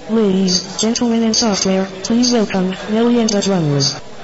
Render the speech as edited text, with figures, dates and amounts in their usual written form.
Ladies, gentlemen and software, please welcome Millions of Drummers.